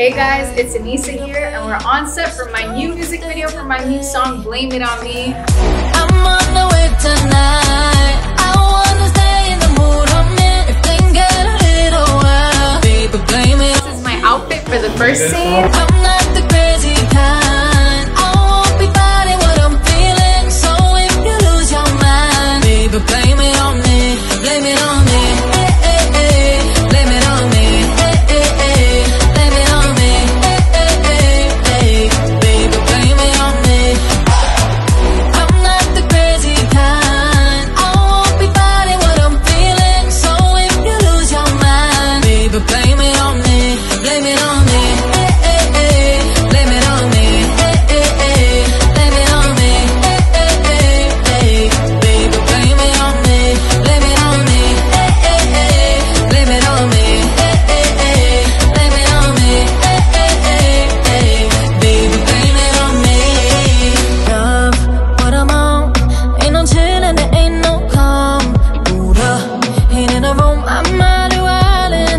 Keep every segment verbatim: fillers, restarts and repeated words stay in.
Hey guys, it's Anissa here, and we're on set for my new music video for my new song, Blame It On Me. I'm on the way tonight. I wanna stay in the mood I'm in. If things get a little wild, baby, blame it. This is my outfit for the first scene. I'm not the crazy kind. I won't be fighting what I'm feeling. So if you lose your mind, baby, blame it on me. Blame it on me. Hey, hey, hey. Blame it on me. Hey, hey, hey. Blame it on me. Hey, hey, hey, hey. Baby, blame it on me. I'm not the crazy kind. I won't be fighting what I'm feeling. So if you lose your mind, baby, blame it on me. Blame it on me. Hey, hey, hey. Blame it on me. Hey, hey, hey. Blame it on me. Hey, hey, hey, hey. Baby, blame it on me. Blame it on me. Hey, hey, hey. Blame it on me. Hey, hey, hey. Blame it on me. Hey, hey, hey, hey. Baby, blame it on me. Love what I'm on. Ain't no chillin', there ain't no calm. Buddha, ain't in a room, I'm out of island.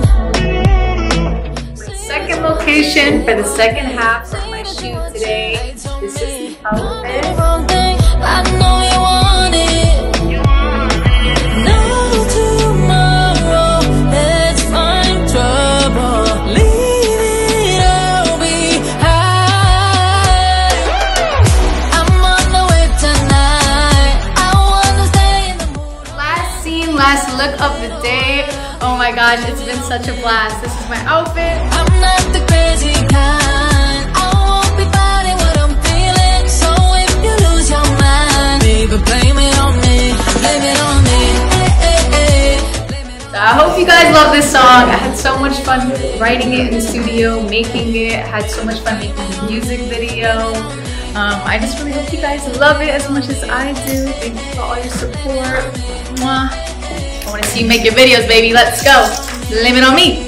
Second location for the second half of my shoot today. This is the outfit. Wrong thing, I know you want it. No tomorrow, let's find trouble. Leave it all behind. I'm on the way tonight. I wanna stay in the mood. Last scene, last look of the day. Oh my gosh, it's been such a blast. This is my outfit. I'm not the crazy kind. I won't be fighting what I'm feeling. So if you lose your mind, baby, blame it on me. Blame it on me. Hey, hey, hey. Blame it on So I hope you guys love this song. I had so much fun writing it in the studio, making it. I had so much fun making the music video. Um, I just really hope you guys love it as much as I do. Thank you for all your support. Mwah. I want to see you make your videos, baby. Let's go. Blame it on me.